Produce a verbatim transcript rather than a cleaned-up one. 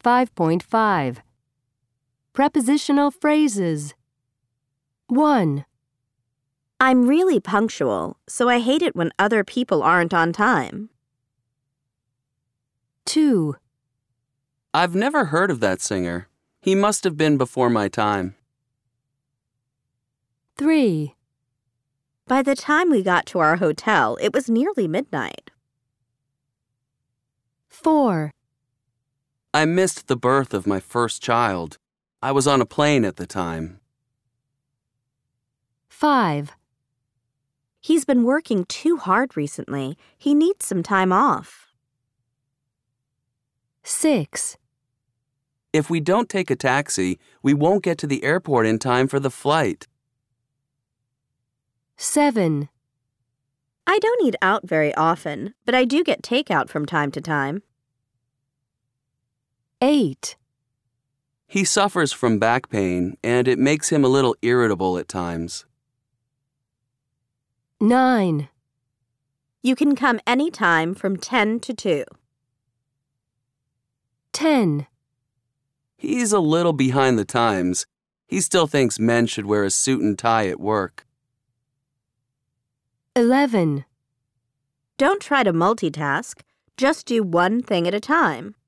five point five. Prepositional phrases. one. I'm really punctual, so I hate it when other people aren't on time. two. I've never heard of that singer. He must have been before my time. three. By the time we got to our hotel, it was nearly midnight. four. I missed the birth of my first child. I was on a plane at the time. five. He's been working too hard recently. He needs some time off. six. If we don't take a taxi, we won't get to the airport in time for the flight. seven. I don't eat out very often, but I do get takeout from time to time. eight. He suffers from back pain, and it makes him a little irritable at times. nine. You can come any time from ten to two. ten. He's a little behind the times. He still thinks men should wear a suit and tie at work. eleven. Don't try to multitask. Just do one thing at a time.